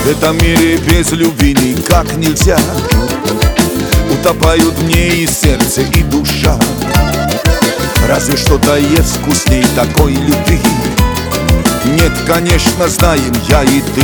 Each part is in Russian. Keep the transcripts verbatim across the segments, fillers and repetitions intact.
В этом мире без любви никак нельзя. Утопают в ней и сердце, и душа. Разве что-то есть вкусней такой любви? Нет, конечно, знаем я и ты.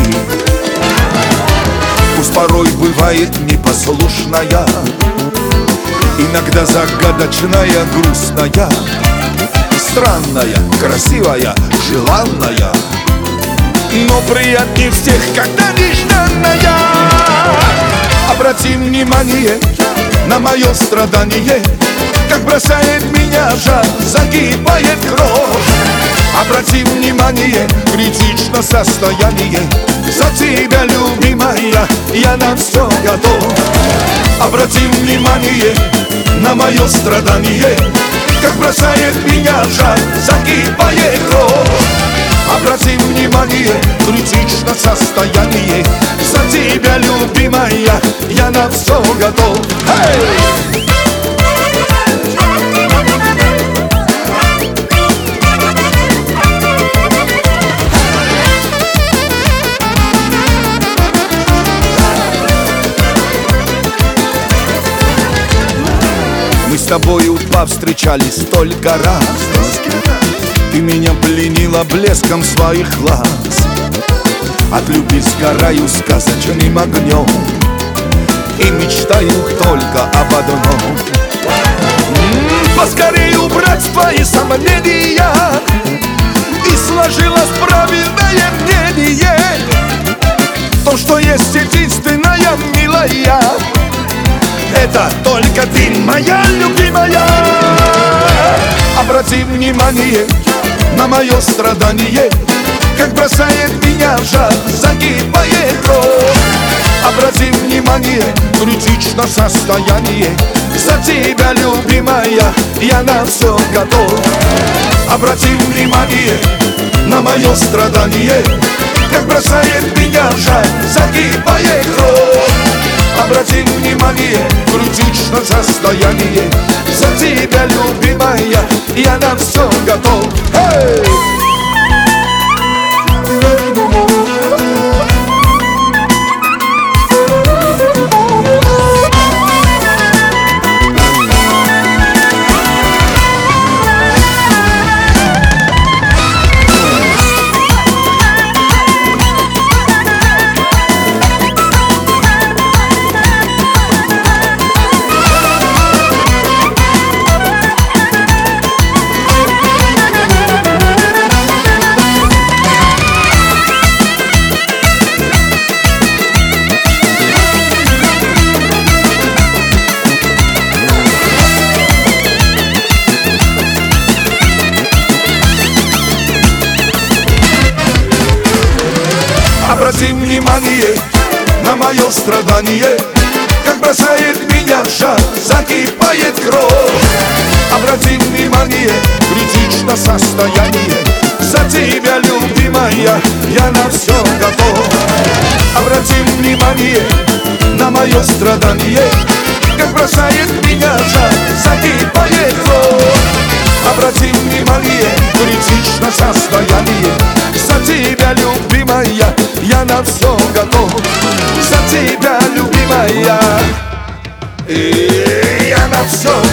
Пусть порой бывает непослушная, иногда загадочная, грустная, странная, красивая, желанная, но приятнее всех, когда нежданная. Обрати внимание на мое страдание, как бросает меня жар, загибает кровь. Обрати внимание, критично состояние. За тебя, любимая, я на все готов. Обрати внимание на мое страдание, как бросает меня жар, загибает кровь. Обрати внимание, критично состояние. За тебя, любимая, я на все готов. Hey! Мы с тобою повстречались столько раз. Ты меня пленила блеском своих глаз. От любви сгораю сказочным огнем и мечтаю только об одном. М-м, поскорее убрать твои сомнения, и сложилось правильное мнение. То, что есть единственная, милая, это только ты, моя любимая. Обрати внимание на мое страдание, как бросает меня жар, загибает кровь. Обрати внимание, критично состояние. За тебя, любимая, я на все готов. Обрати внимание на мое страдание, как бросает меня жар, загибает кровь. Обрати внимание, критично состояние. За тебя, любимая, я на все готов. Hey! Обрати внимание на мое страдание, как бросает меня жар, закипает кровь. Обрати внимание, критично состояние. За тебя, любимая, я на все готов. Обрати внимание на мое страдание, как бросает меня жар, закипает кровь. Обрати внимание, критично состояние. За тебя, любимая, я на все готов. За тебя, любимая, и я на все